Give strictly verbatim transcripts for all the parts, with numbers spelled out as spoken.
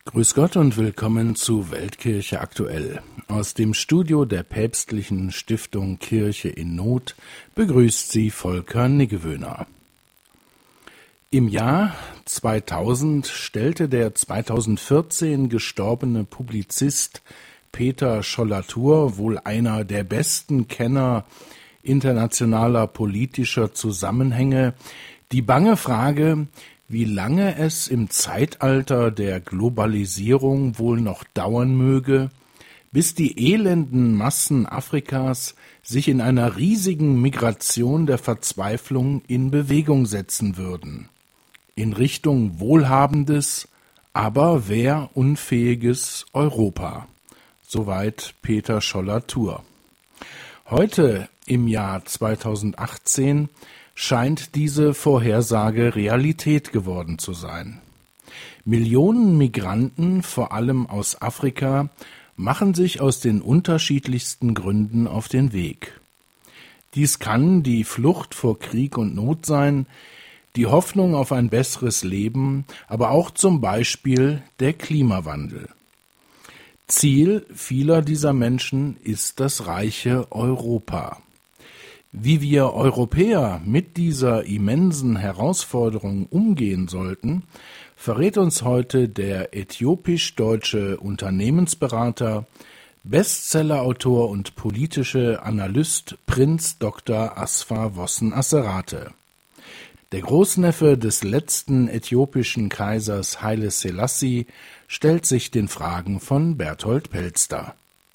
Grüß Gott und willkommen zu Weltkirche aktuell. Aus dem Studio der Päpstlichen Stiftung Kirche in Not begrüßt Sie Volker Niggewöhner. Im Jahr zweitausend stellte der zweitausendvierzehn gestorbene Publizist Peter Schollatur, wohl einer der besten Kenner internationaler politischer Zusammenhänge, die bange Frage, wie lange es im Zeitalter der Globalisierung wohl noch dauern möge, bis die elenden Massen Afrikas sich in einer riesigen Migration der Verzweiflung in Bewegung setzen würden. In Richtung wohlhabendes, aber wehrunfähiges Europa. Soweit Peter Schollatur. Heute, im Jahr zweitausendachtzehn, scheint diese Vorhersage Realität geworden zu sein. Millionen Migranten, vor allem aus Afrika, machen sich aus den unterschiedlichsten Gründen auf den Weg. Dies kann die Flucht vor Krieg und Not sein, die Hoffnung auf ein besseres Leben, aber auch zum Beispiel der Klimawandel. Ziel vieler dieser Menschen ist das reiche Europa. Wie wir Europäer mit dieser immensen Herausforderung umgehen sollten, verrät uns heute der äthiopisch-deutsche Unternehmensberater, Bestsellerautor und politische Analyst Prinz Doktor Asfa Wossen Asserate. Der Großneffe des letzten äthiopischen Kaisers Haile Selassie stellt sich den Fragen von Berthold Pelster.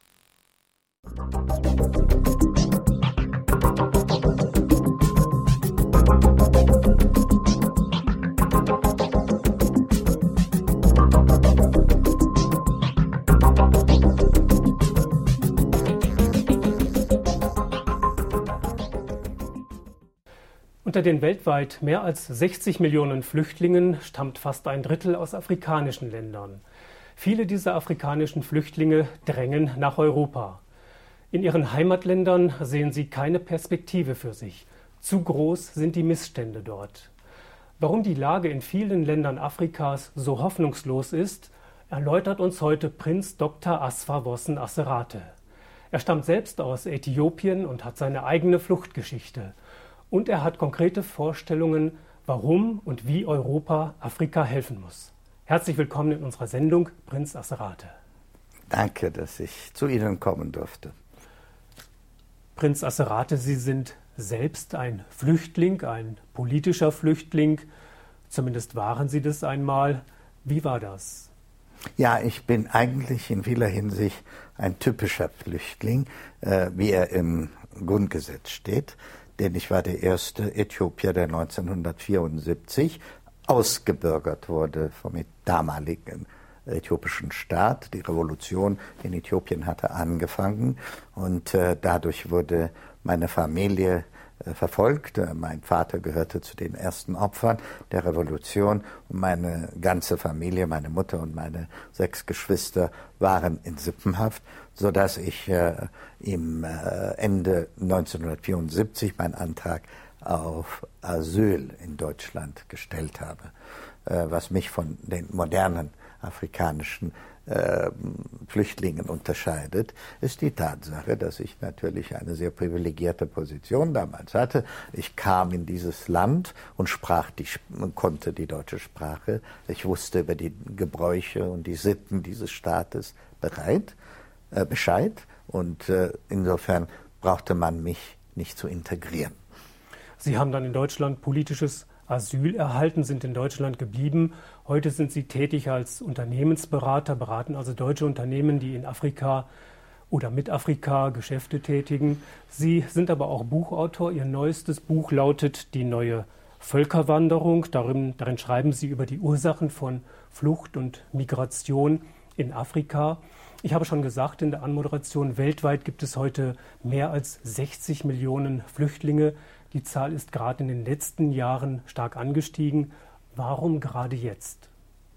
Unter den weltweit mehr als sechzig Millionen Flüchtlingen stammt fast ein Drittel aus afrikanischen Ländern. Viele dieser afrikanischen Flüchtlinge drängen nach Europa. In ihren Heimatländern sehen sie keine Perspektive für sich. Zu groß sind die Missstände dort. Warum die Lage in vielen Ländern Afrikas so hoffnungslos ist, erläutert uns heute Prinz Doktor Asfa Wossen Asserate. Er stammt selbst aus Äthiopien und hat seine eigene Fluchtgeschichte. Und er hat konkrete Vorstellungen, warum und wie Europa Afrika helfen muss. Herzlich willkommen in unserer Sendung, Prinz Asserate. Danke, dass ich zu Ihnen kommen durfte. Prinz Asserate, Sie sind selbst ein Flüchtling, ein politischer Flüchtling. Zumindest waren Sie das einmal. Wie war das? Ja, ich bin eigentlich in vieler Hinsicht ein typischer Flüchtling, äh, wie er im Grundgesetz steht. Denn ich war der erste Äthiopier, der neunzehnhundertvierundsiebzig ausgebürgert wurde vom damaligen äthiopischen Staat. Die Revolution in Äthiopien hatte angefangen und äh, dadurch wurde meine Familie äh, verfolgt. Mein Vater gehörte zu den ersten Opfern der Revolution und meine ganze Familie, meine Mutter und meine sechs Geschwister waren in Sippenhaft, sodass ich äh, im äh, Ende neunzehnhundertvierundsiebzig meinen Antrag auf Asyl in Deutschland gestellt habe. Äh, was mich von den modernen afrikanischen äh, Flüchtlingen unterscheidet, ist die Tatsache, dass ich natürlich eine sehr privilegierte Position damals hatte. Ich kam in dieses Land und sprach die, und konnte die deutsche Sprache. Ich wusste über die Gebräuche und die Sitten dieses Staates bereit. Bescheid und äh, insofern brauchte man mich nicht zu integrieren. Sie haben dann in Deutschland politisches Asyl erhalten, sind in Deutschland geblieben. Heute sind Sie tätig als Unternehmensberater, beraten also deutsche Unternehmen, die in Afrika oder mit Afrika Geschäfte tätigen. Sie sind aber auch Buchautor. Ihr neuestes Buch lautet Die neue Völkerwanderung. Darin, darin schreiben Sie über die Ursachen von Flucht und Migration in Afrika. Ich habe schon gesagt in der Anmoderation, weltweit gibt es heute mehr als sechzig Millionen Flüchtlinge. Die Zahl ist gerade in den letzten Jahren stark angestiegen. Warum gerade jetzt?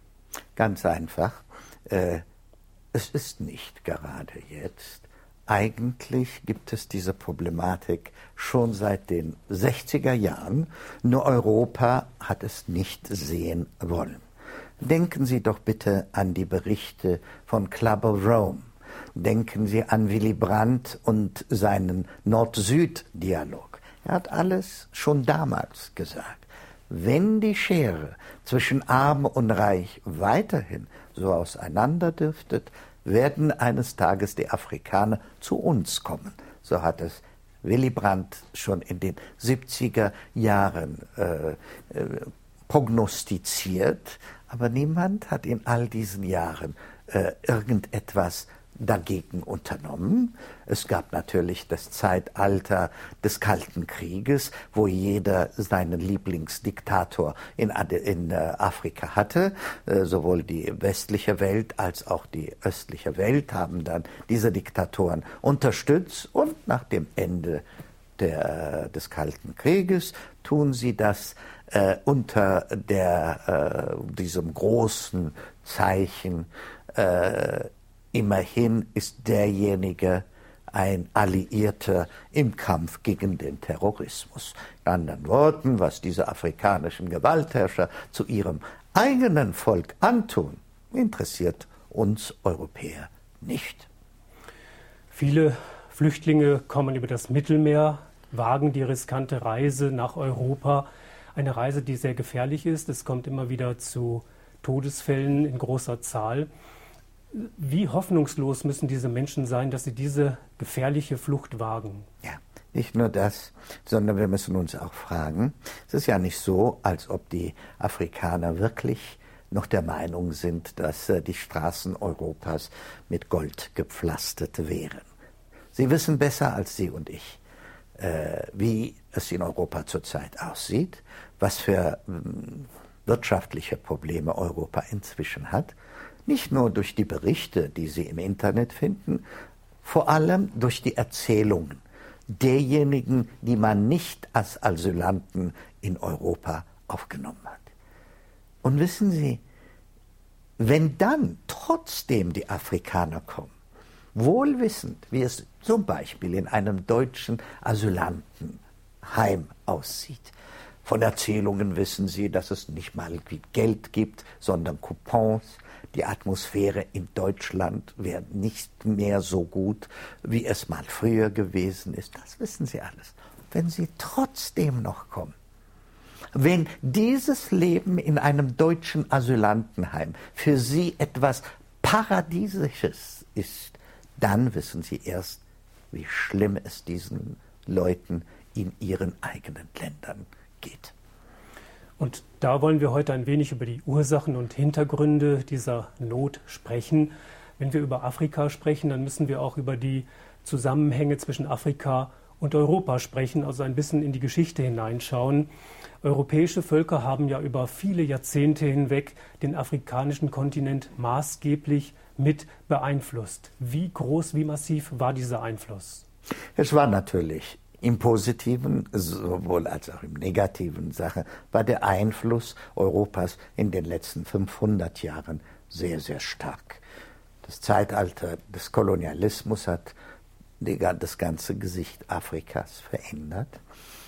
Ganz einfach. Äh, es ist nicht gerade jetzt. Eigentlich gibt es diese Problematik schon seit den sechziger Jahren. Nur Europa hat es nicht sehen wollen. Denken Sie doch bitte an die Berichte von Club of Rome. Denken Sie an Willy Brandt und seinen Nord-Süd-Dialog. Er hat alles schon damals gesagt. Wenn die Schere zwischen Arm und Reich weiterhin so auseinanderdriftet, werden eines Tages die Afrikaner zu uns kommen. So hat es Willy Brandt schon in den siebziger Jahren äh, äh, prognostiziert, aber niemand hat in all diesen Jahren äh, irgendetwas dagegen unternommen. Es gab natürlich das Zeitalter des Kalten Krieges, wo jeder seinen Lieblingsdiktator in, in äh, Afrika hatte. Äh, sowohl die westliche Welt als auch die östliche Welt haben dann diese Diktatoren unterstützt, und nach dem Ende der, des Kalten Krieges tun sie das äh, unter der, äh, diesem großen Zeichen, äh, immerhin ist derjenige ein Alliierter im Kampf gegen den Terrorismus. In anderen Worten, was diese afrikanischen Gewaltherrscher zu ihrem eigenen Volk antun, interessiert uns Europäer nicht. Viele Flüchtlinge kommen über das Mittelmeer, wagen die riskante Reise nach Europa. Eine Reise, die sehr gefährlich ist. Es kommt immer wieder zu Todesfällen in großer Zahl. Wie hoffnungslos müssen diese Menschen sein, dass sie diese gefährliche Flucht wagen? Ja, nicht nur das, sondern wir müssen uns auch fragen, es ist ja nicht so, als ob die Afrikaner wirklich noch der Meinung sind, dass äh, die Straßen Europas mit Gold gepflastert wären. Sie wissen besser als Sie und ich, äh, wie es in Europa zurzeit aussieht, was für äh, wirtschaftliche Probleme Europa inzwischen hat. Nicht nur durch die Berichte, die Sie im Internet finden, vor allem durch die Erzählungen derjenigen, die man nicht als Asylanten in Europa aufgenommen hat. Und wissen Sie, wenn dann trotzdem die Afrikaner kommen, wohl wissend, wie es zum Beispiel in einem deutschen Asylantenheim aussieht, von Erzählungen wissen Sie, dass es nicht mal Geld gibt, sondern Coupons. Die Atmosphäre in Deutschland wäre nicht mehr so gut, wie es mal früher gewesen ist. Das wissen Sie alles. Wenn Sie trotzdem noch kommen, wenn dieses Leben in einem deutschen Asylantenheim für Sie etwas Paradiesisches ist, dann wissen Sie erst, wie schlimm es diesen Leuten in ihren eigenen Ländern geht. Und da wollen wir heute ein wenig über die Ursachen und Hintergründe dieser Not sprechen. Wenn wir über Afrika sprechen, dann müssen wir auch über die Zusammenhänge zwischen Afrika und Europa sprechen, also ein bisschen in die Geschichte hineinschauen. Europäische Völker haben ja über viele Jahrzehnte hinweg den afrikanischen Kontinent maßgeblich mit beeinflusst. Wie groß, wie massiv war dieser Einfluss? Es war natürlich im positiven, sowohl als auch im negativen Sache, war der Einfluss Europas in den letzten fünfhundert Jahren sehr, sehr stark. Das Zeitalter des Kolonialismus hat die, das ganze Gesicht Afrikas verändert.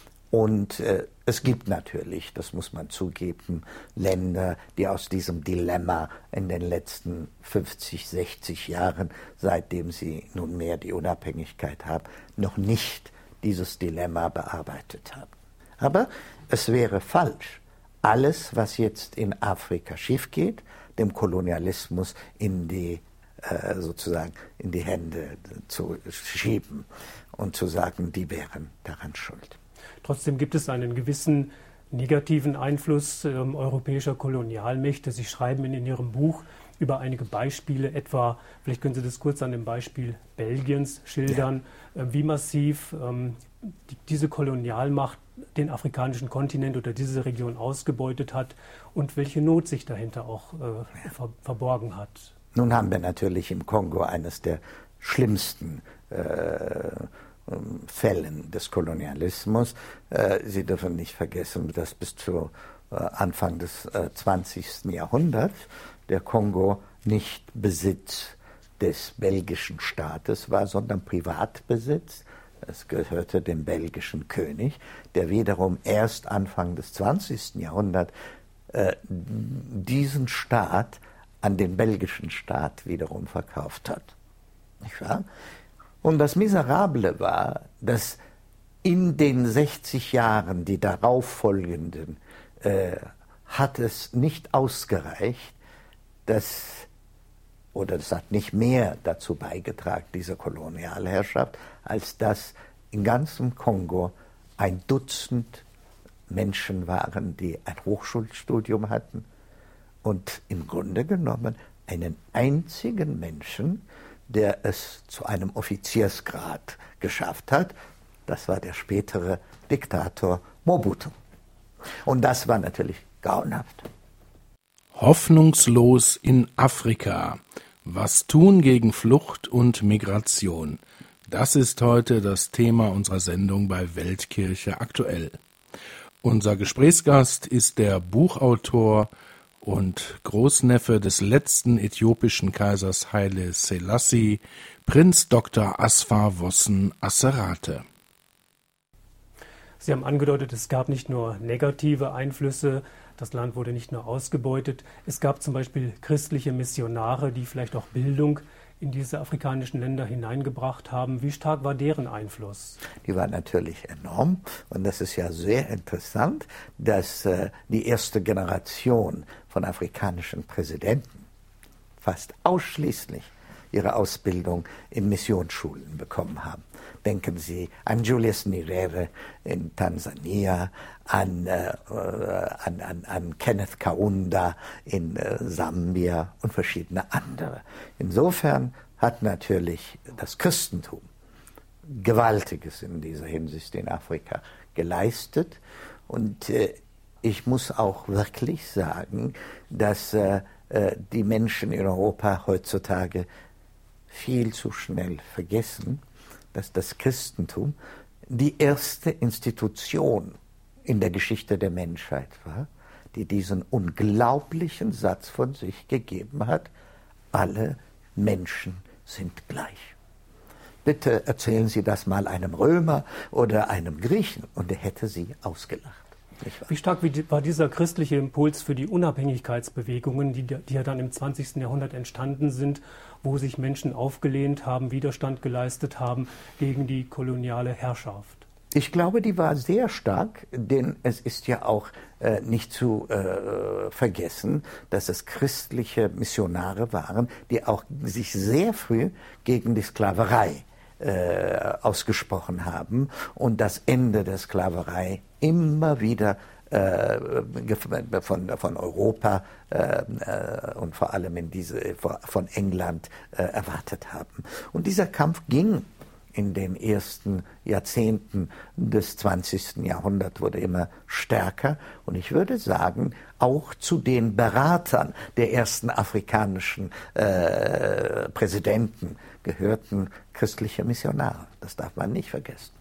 Und äh, es gibt natürlich, das muss man zugeben, Länder, die aus diesem Dilemma in den letzten fünfzig, sechzig Jahren, seitdem sie nunmehr die Unabhängigkeit haben, noch nicht dieses Dilemma bearbeitet haben. Aber es wäre falsch, alles, was jetzt in Afrika schief geht, dem Kolonialismus in die äh, sozusagen in die Hände zu schieben und zu sagen, die wären daran schuld. Trotzdem gibt es einen gewissen negativen Einfluss äh, europäischer Kolonialmächte. Sie schreiben in, in Ihrem Buch über einige Beispiele, etwa, vielleicht können Sie das kurz an dem Beispiel Belgiens schildern, ja. äh, wie massiv ähm, die, diese Kolonialmacht den afrikanischen Kontinent oder diese Region ausgebeutet hat und welche Not sich dahinter auch äh, ver verborgen hat. Nun haben wir natürlich im Kongo eines der schlimmsten äh, Fällen des Kolonialismus. Äh, Sie dürfen nicht vergessen, dass bis zu äh, Anfang des äh, zwanzigsten Jahrhunderts der Kongo nicht Besitz des belgischen Staates war, sondern Privatbesitz. Es gehörte dem belgischen König, der wiederum erst Anfang des zwanzigsten Jahrhunderts äh, diesen Staat an den belgischen Staat wiederum verkauft hat. Nicht wahr? Und das Miserable war, dass in den sechzig Jahren, die darauffolgenden, äh, hat es nicht ausgereicht, dass, oder es hat nicht mehr dazu beigetragen, diese Kolonialherrschaft, als dass in ganzem Kongo ein Dutzend Menschen waren, die ein Hochschulstudium hatten und im Grunde genommen einen einzigen Menschen, der es zu einem Offiziersgrad geschafft hat. Das war der spätere Diktator Mobutu. Und das war natürlich grauenhaft. Hoffnungslos in Afrika. Was tun gegen Flucht und Migration? Das ist heute das Thema unserer Sendung bei Weltkirche aktuell. Unser Gesprächsgast ist der Buchautor und Großneffe des letzten äthiopischen Kaisers Haile Selassie, Prinz Doktor Asfar Wossen Asserate. Sie haben angedeutet, es gab nicht nur negative Einflüsse, das Land wurde nicht nur ausgebeutet, es gab zum Beispiel christliche Missionare, die vielleicht auch Bildung in diese afrikanischen Länder hineingebracht haben. Wie stark war deren Einfluss? Die war natürlich enorm. Und das ist ja sehr interessant, dass äh, die erste Generation von afrikanischen Präsidenten fast ausschließlich ihre Ausbildung in Missionsschulen bekommen haben. Denken Sie an Julius Nyerere in Tansania, an, äh, an, an, an Kenneth Kaunda in äh, Sambia und verschiedene andere. Insofern hat natürlich das Christentum Gewaltiges in dieser Hinsicht in Afrika geleistet. Und äh, ich muss auch wirklich sagen, dass äh, die Menschen in Europa heutzutage viel zu schnell vergessen, dass das Christentum die erste Institution in der Geschichte der Menschheit war, die diesen unglaublichen Satz von sich gegeben hat: Alle Menschen sind gleich. Bitte erzählen Sie das mal einem Römer oder einem Griechen und er hätte Sie ausgelacht. Wie stark war dieser christliche Impuls für die Unabhängigkeitsbewegungen, die, die ja dann im zwanzigsten Jahrhundert entstanden sind, wo sich Menschen aufgelehnt haben, Widerstand geleistet haben gegen die koloniale Herrschaft? Ich glaube, die war sehr stark, denn es ist ja auch äh, nicht zu äh, vergessen, dass es christliche Missionare waren, die auch sich sehr früh gegen die Sklaverei äh, ausgesprochen haben und das Ende der Sklaverei immer wieder äh, von, von Europa äh, und vor allem in diese, von England äh, erwartet haben. Und dieser Kampf ging in den ersten Jahrzehnten des zwanzigsten Jahrhunderts, wurde immer stärker. Und ich würde sagen, auch zu den Beratern der ersten afrikanischen äh, Präsidenten gehörten christliche Missionare. Das darf man nicht vergessen.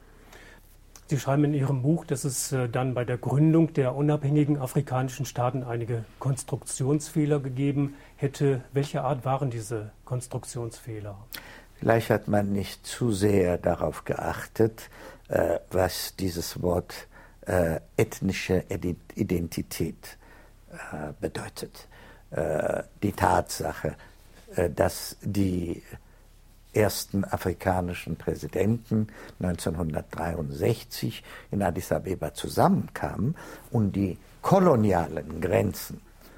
Sie schreiben in Ihrem Buch, dass es dann bei der Gründung der unabhängigen afrikanischen Staaten einige Konstruktionsfehler gegeben hätte. Welcher Art waren diese Konstruktionsfehler? Vielleicht hat man nicht zu sehr darauf geachtet, äh, was dieses Wort äh, ethnische Identität äh, bedeutet. Äh, die Tatsache, äh, dass die ersten afrikanischen Präsidenten neunzehnhundertdreiundsechzig in Addis Abeba zusammenkamen und die kolonialen Grenzen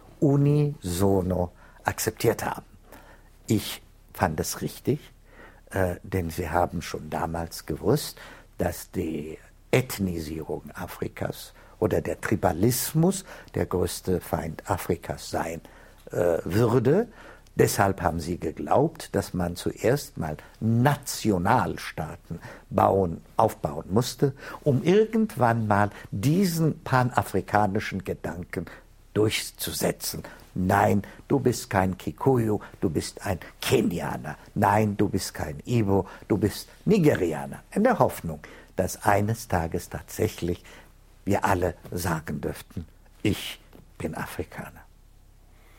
unisono akzeptiert haben. Ich fand es richtig, äh, denn sie haben schon damals gewusst, dass die Ethnisierung Afrikas oder der Tribalismus der größte Feind Afrikas sein äh, würde. Deshalb haben sie geglaubt, dass man zuerst mal Nationalstaaten bauen, aufbauen musste, um irgendwann mal diesen panafrikanischen Gedanken durchzusetzen. Nein, du bist kein Kikuyu, du bist ein Kenianer. Nein, du bist kein Ibo, du bist Nigerianer. In der Hoffnung, dass eines Tages tatsächlich wir alle sagen dürften, ich bin Afrikaner.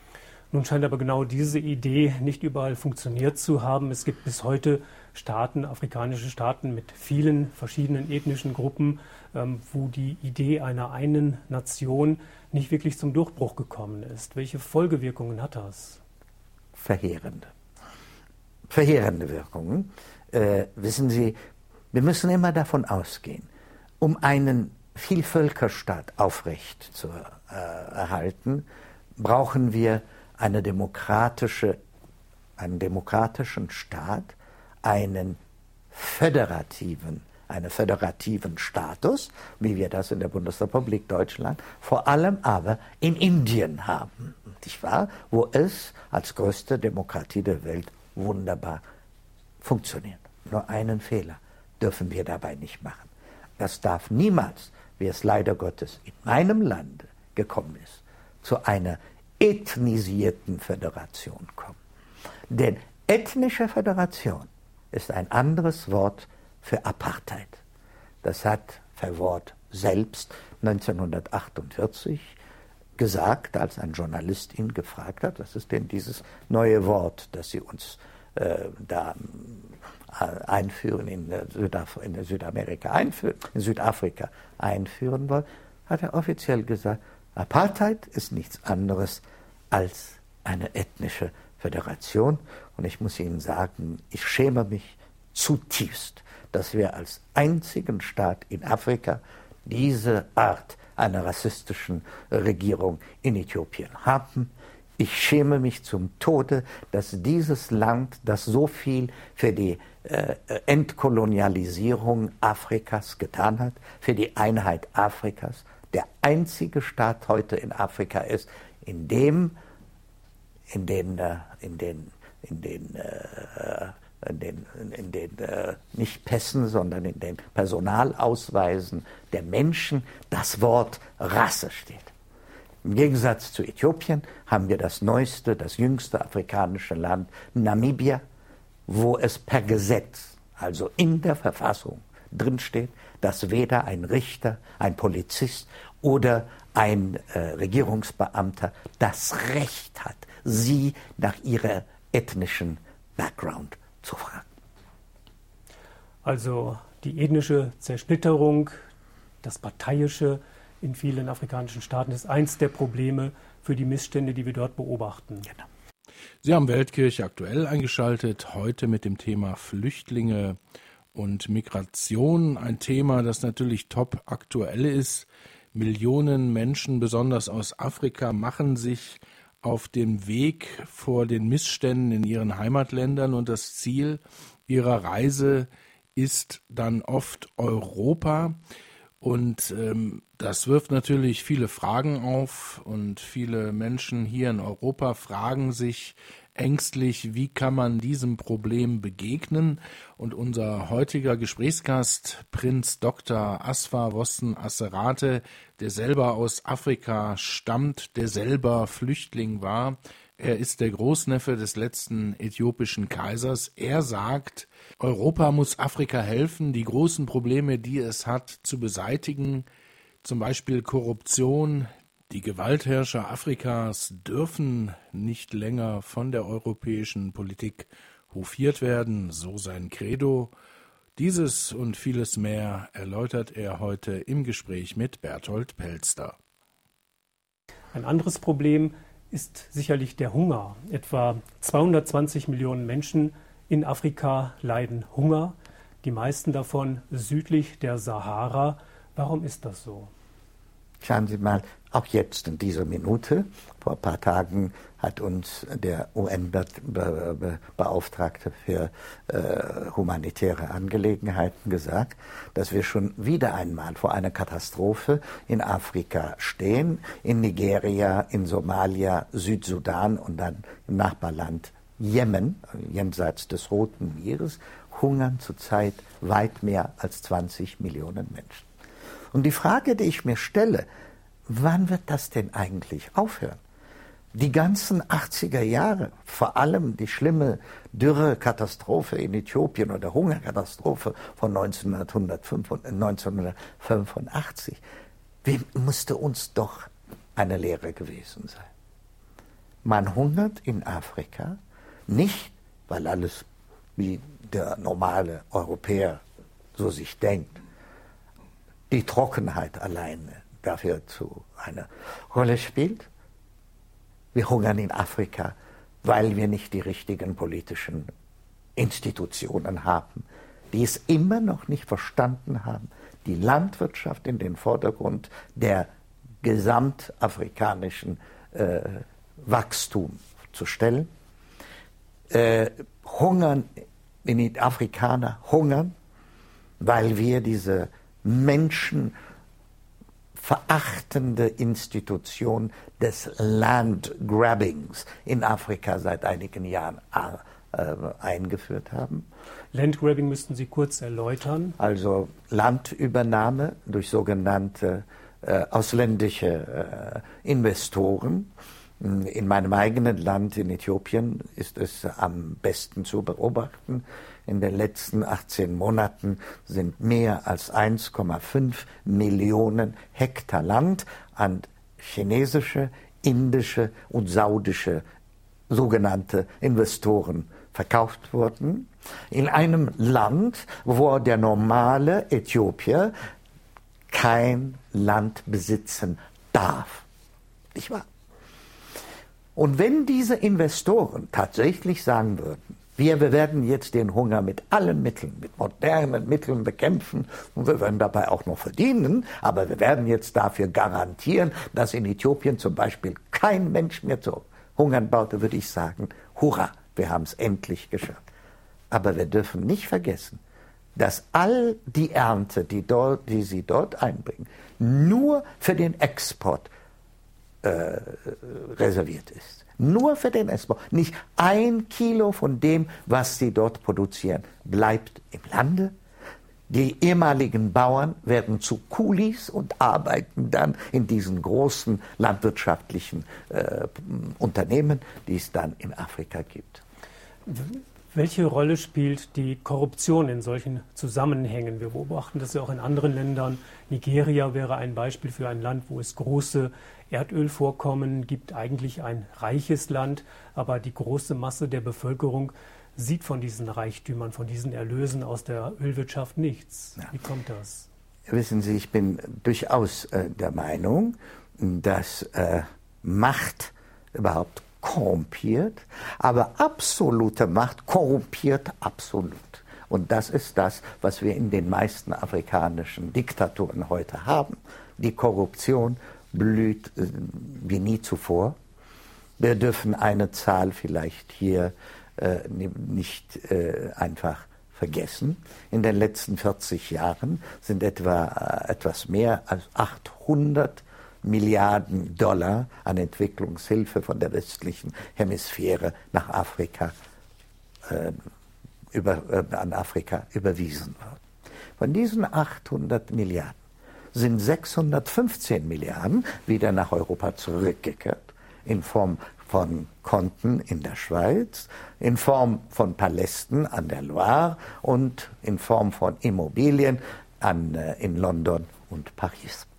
Nun scheint aber genau diese Idee nicht überall funktioniert zu haben. Es gibt bis heute Staaten, afrikanische Staaten mit vielen verschiedenen ethnischen Gruppen, ähm, wo die Idee einer einen Nation nicht wirklich zum Durchbruch gekommen ist. Welche Folgewirkungen hat das? Verheerende. Verheerende Wirkungen. Äh, wissen Sie, wir müssen immer davon ausgehen, um einen Vielvölkerstaat aufrecht zu äh, erhalten, brauchen wir eine demokratische, einen demokratischen Staat, einen föderativen, einen föderativen Status, wie wir das in der Bundesrepublik Deutschland, vor allem aber in Indien haben, nicht wahr? Wo es als größte Demokratie der Welt wunderbar funktioniert. Nur einen Fehler dürfen wir dabei nicht machen. Das darf niemals, wie es leider Gottes in meinem Lande gekommen ist, zu einer ethnisierten Föderation kommen. Denn ethnische Föderation ist ein anderes Wort für Apartheid. Das hat Verwoerd selbst neunzehnhundertachtundvierzig gesagt, als ein Journalist ihn gefragt hat, was ist denn dieses neue Wort, das Sie uns äh, da äh, einführen, in, Südaf in Südamerika einführen, in Südafrika einführen wollen, hat er offiziell gesagt, Apartheid ist nichts anderes als eine ethnische Föderation. Und ich muss Ihnen sagen, ich schäme mich zutiefst, dass wir als einzigen Staat in Afrika diese Art einer rassistischen Regierung in Äthiopien haben. Ich schäme mich zum Tode, dass dieses Land, das so viel für die äh, Entkolonialisierung Afrikas getan hat, für die Einheit Afrikas, der einzige Staat heute in Afrika ist, in dem, in den, äh, in den, in den, äh, in den, in den äh, nicht Pässen, sondern in den Personalausweisen der Menschen das Wort Rasse steht. Im Gegensatz zu Äthiopien haben wir das neueste, das jüngste afrikanische Land, Namibia, wo es per Gesetz, also in der Verfassung, drinsteht, dass weder ein Richter, ein Polizist oder ein äh, Regierungsbeamter das Recht hat, sie nach ihrer ethnischen Background zu fragen. Also die ethnische Zersplitterung, das Parteiische in vielen afrikanischen Staaten ist eins der Probleme für die Missstände, die wir dort beobachten. Genau. Sie haben Weltkirche aktuell eingeschaltet, heute mit dem Thema Flüchtlinge und Migration, ein Thema, das natürlich top aktuell ist. Millionen Menschen, besonders aus Afrika, machen sich auf den Weg vor den Missständen in ihren Heimatländern und das Ziel ihrer Reise ist dann oft Europa. Und ähm, das wirft natürlich viele Fragen auf und viele Menschen hier in Europa fragen sich ängstlich, wie kann man diesem Problem begegnen? Und unser heutiger Gesprächsgast, Prinz Doktor Asfa Wossen Asserate, der selber aus Afrika stammt, der selber Flüchtling war, er ist der Großneffe des letzten äthiopischen Kaisers. Er sagt, Europa muss Afrika helfen, die großen Probleme, die es hat, zu beseitigen, zum Beispiel Korruption. Die Gewaltherrscher Afrikas dürfen nicht länger von der europäischen Politik hofiert werden, so sein Credo. Dieses und vieles mehr erläutert er heute im Gespräch mit Berthold Pelster. Ein anderes Problem ist sicherlich der Hunger. Etwa zweihundertzwanzig Millionen Menschen in Afrika leiden Hunger, die meisten davon südlich der Sahara. Warum ist das so? Schauen Sie mal, auch jetzt in dieser Minute, vor ein paar Tagen hat uns der U N-Beauftragte für äh, humanitäre Angelegenheiten gesagt, dass wir schon wieder einmal vor einer Katastrophe in Afrika stehen, in Nigeria, in Somalia, Südsudan und dann im Nachbarland Jemen, jenseits des Roten Meeres, hungern zurzeit weit mehr als zwanzig Millionen Menschen. Und die Frage, die ich mir stelle, wann wird das denn eigentlich aufhören? Die ganzen achtziger Jahre, vor allem die schlimme Dürrekatastrophe in Äthiopien oder Hungerkatastrophe von neunzehnhundertfünfundachtzig, wem musste uns doch eine Lehre gewesen sein. Man hungert in Afrika nicht, weil alles wie der normale Europäer so sich denkt, die Trockenheit alleine dafür zu einer Rolle spielt. Wir hungern in Afrika, weil wir nicht die richtigen politischen Institutionen haben, die es immer noch nicht verstanden haben, die Landwirtschaft in den Vordergrund der gesamtafrikanischen äh, Wachstum zu stellen. Äh, hungern, die Afrikaner hungern, weil wir diese menschenverachtende Institution des Landgrabbings in Afrika seit einigen Jahren äh, eingeführt haben. Landgrabbing müssten Sie kurz erläutern. Also Landübernahme durch sogenannte äh, ausländische äh, Investoren. In meinem eigenen Land, in Äthiopien, ist es am besten zu beobachten. In den letzten achtzehn Monaten sind mehr als eins Komma fünf Millionen Hektar Land an chinesische, indische und saudische sogenannte Investoren verkauft worden. In einem Land, wo der normale Äthiopier kein Land besitzen darf. Nicht wahr? Und wenn diese Investoren tatsächlich sagen würden, wir, wir werden jetzt den Hunger mit allen Mitteln, mit modernen Mitteln bekämpfen und wir werden dabei auch noch verdienen, aber wir werden jetzt dafür garantieren, dass in Äthiopien zum Beispiel kein Mensch mehr zu hungern baut, dann würde ich sagen, hurra, wir haben es endlich geschafft. Aber wir dürfen nicht vergessen, dass all die Ernte, die, dort, die sie dort einbringen, nur für den Export Äh, reserviert ist. Nur für den Export. Nicht ein Kilo von dem, was sie dort produzieren, bleibt im Lande. Die ehemaligen Bauern werden zu Kulis und arbeiten dann in diesen großen landwirtschaftlichen äh, Unternehmen, die es dann in Afrika gibt. Welche Rolle spielt die Korruption in solchen Zusammenhängen? Wir beobachten das ja auch in anderen Ländern. Nigeria wäre ein Beispiel für ein Land, wo es große Erdölvorkommen gibt, eigentlich ein reiches Land, aber die große Masse der Bevölkerung sieht von diesen Reichtümern, von diesen Erlösen aus der Ölwirtschaft nichts. Ja. Wie kommt das? Wissen Sie, ich bin durchaus äh, der Meinung, dass äh, Macht überhaupt korrumpiert, aber absolute Macht korrumpiert absolut. Und das ist das, was wir in den meisten afrikanischen Diktaturen heute haben. Die Korruption blüht äh, wie nie zuvor. Wir dürfen eine Zahl vielleicht hier äh, nicht äh, einfach vergessen. In den letzten vierzig Jahren sind etwa äh, etwas mehr als achthundert Milliarden Dollar an Entwicklungshilfe von der westlichen Hemisphäre nach Afrika, äh, über, äh, an Afrika überwiesen worden. Von diesen achthundert Milliarden sind sechshundertfünfzehn Milliarden wieder nach Europa zurückgekehrt, in Form von Konten in der Schweiz, in Form von Palästen an der Loire und in Form von Immobilien an, äh, in London und Paris.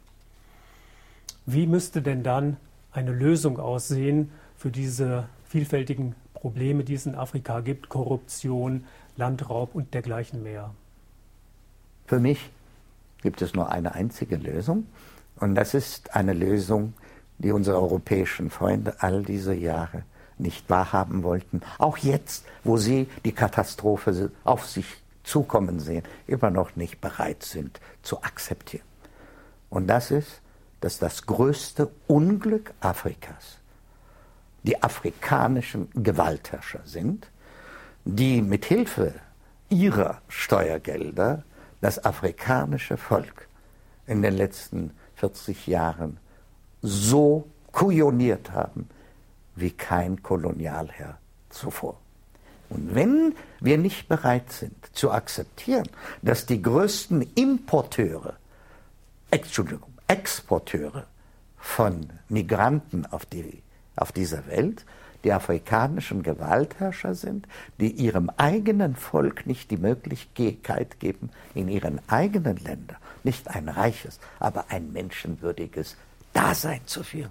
Wie müsste denn dann eine Lösung aussehen für diese vielfältigen Probleme, die es in Afrika gibt, Korruption, Landraub und dergleichen mehr? Für mich gibt es nur eine einzige Lösung und das ist eine Lösung, die unsere europäischen Freunde all diese Jahre nicht wahrhaben wollten. Auch jetzt, wo sie die Katastrophe auf sich zukommen sehen, immer noch nicht bereit sind zu akzeptieren. Und das ist, dass das größte Unglück Afrikas die afrikanischen Gewaltherrscher sind, die mit Hilfe ihrer Steuergelder das afrikanische Volk in den letzten vierzig Jahren so kujoniert haben wie kein Kolonialherr zuvor. Und wenn wir nicht bereit sind zu akzeptieren, dass die größten Importeure, Entschuldigung, Exporteure von Migranten auf, die, auf dieser Welt die afrikanischen Gewaltherrscher sind, die ihrem eigenen Volk nicht die Möglichkeit geben, in ihren eigenen Ländern nicht ein reiches, aber ein menschenwürdiges Dasein zu führen.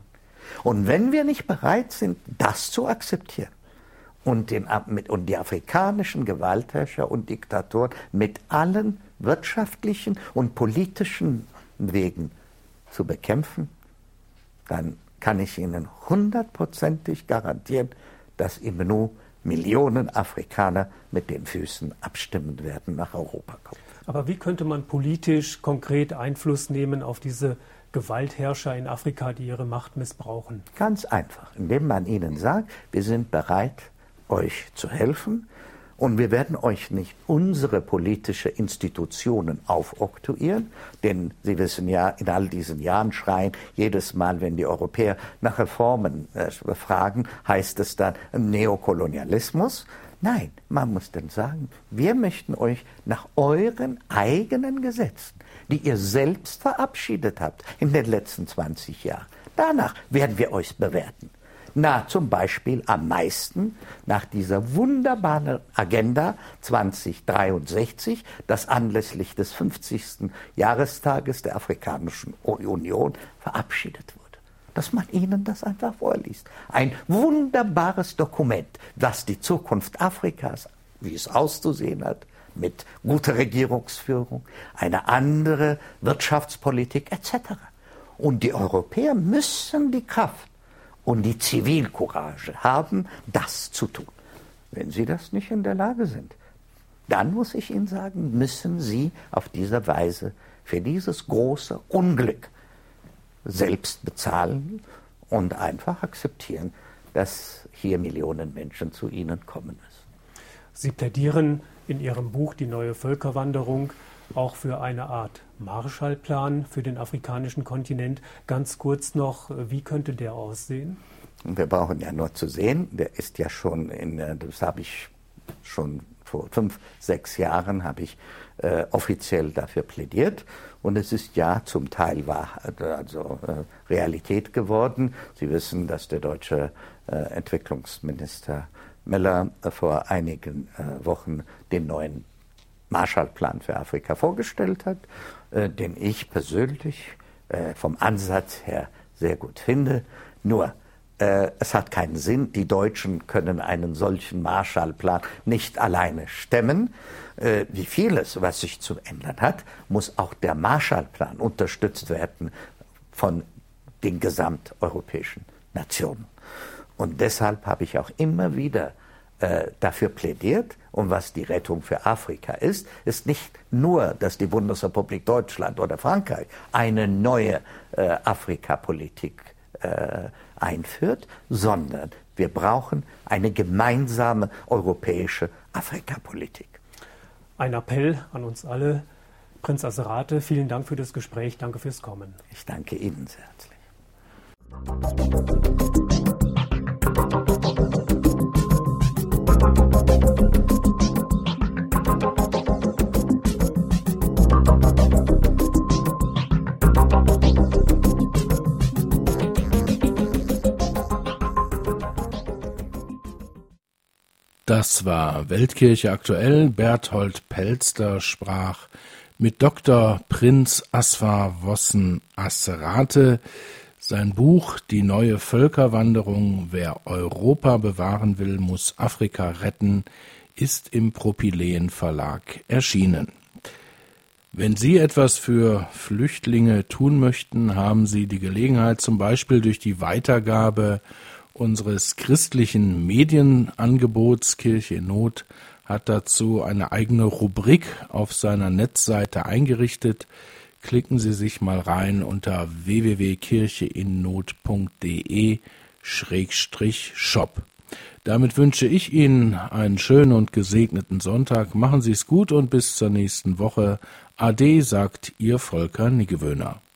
Und wenn wir nicht bereit sind, das zu akzeptieren und, den, und die afrikanischen Gewaltherrscher und Diktatoren mit allen wirtschaftlichen und politischen Wegen zu bekämpfen, dann kann ich Ihnen hundertprozentig garantieren, dass im Nu Millionen Afrikaner mit den Füßen abstimmen werden, nach Europa kommen. Aber wie könnte man politisch konkret Einfluss nehmen auf diese Gewaltherrscher in Afrika, die ihre Macht missbrauchen? Ganz einfach, indem man ihnen sagt, wir sind bereit, euch zu helfen und wir werden euch nicht unsere politische Institutionen aufoktroyieren, denn Sie wissen ja, in all diesen Jahren schreien jedes Mal, wenn die Europäer nach Reformen äh, fragen, heißt es dann Neokolonialismus. Nein, man muss dann sagen, wir möchten euch nach euren eigenen Gesetzen, die ihr selbst verabschiedet habt in den letzten zwanzig Jahren, danach werden wir euch bewerten. Na, zum Beispiel am meisten nach dieser wunderbaren Agenda zwanzig dreiundsechzig, das anlässlich des fünfzigsten Jahrestages der Afrikanischen Union verabschiedet wurde. Dass man ihnen das einfach vorliest. Ein wunderbares Dokument, das die Zukunft Afrikas, wie es auszusehen hat, mit guter Regierungsführung, eine andere Wirtschaftspolitik et cetera. Und die Europäer müssen die Kraft und die Zivilcourage haben, das zu tun. Wenn sie das nicht in der Lage sind, dann muss ich Ihnen sagen, müssen Sie auf diese Weise für dieses große Unglück selbst bezahlen und einfach akzeptieren, dass hier Millionen Menschen zu Ihnen kommen müssen. Sie plädieren in Ihrem Buch Die neue Völkerwanderung auch für eine Art Marshallplan für den afrikanischen Kontinent. Ganz kurz noch, wie könnte der aussehen? Wir brauchen ja nur zu sehen, der ist ja schon, in, das habe ich schon vor fünf, sechs Jahren, habe ich äh, offiziell dafür plädiert. Und es ist ja zum Teil wahr, also äh, Realität geworden. Sie wissen, dass der deutsche äh, Entwicklungsminister Miller äh, vor einigen äh, Wochen den neuen Marshallplan für Afrika vorgestellt hat, äh, den ich persönlich äh, vom Ansatz her sehr gut finde. Nur, äh, es hat keinen Sinn. Die Deutschen können einen solchen Marshallplan nicht alleine stemmen. Äh, wie vieles, was sich zu ändern hat, muss auch der Marshallplan unterstützt werden von den gesamteuropäischen Nationen. Und deshalb habe ich auch immer wieder äh, dafür plädiert. Und was die Rettung für Afrika ist, ist nicht nur, dass die Bundesrepublik Deutschland oder Frankreich eine neue äh, Afrikapolitik äh, einführt, sondern wir brauchen eine gemeinsame europäische Afrikapolitik. Ein Appell an uns alle. Prinz Asserate, vielen Dank für das Gespräch. Danke fürs Kommen. Ich danke Ihnen sehr herzlich. Das war Weltkirche aktuell. Berthold Pelster sprach mit Doktor Prinz Asfar Wossen Asserate. Sein Buch Die neue Völkerwanderung, wer Europa bewahren will, muss Afrika retten, ist im Propyläen Verlag erschienen. Wenn Sie etwas für Flüchtlinge tun möchten, haben Sie die Gelegenheit, zum Beispiel durch die Weitergabe unseres christlichen Medienangebots. Kirche in Not hat dazu eine eigene Rubrik auf seiner Netzseite eingerichtet. Klicken Sie sich mal rein unter w w w punkt kircheinnot punkt de Schrägstrich shop. Damit wünsche ich Ihnen einen schönen und gesegneten Sonntag. Machen Sie es gut und bis zur nächsten Woche. Ade, sagt Ihr Volker Niggewöhner.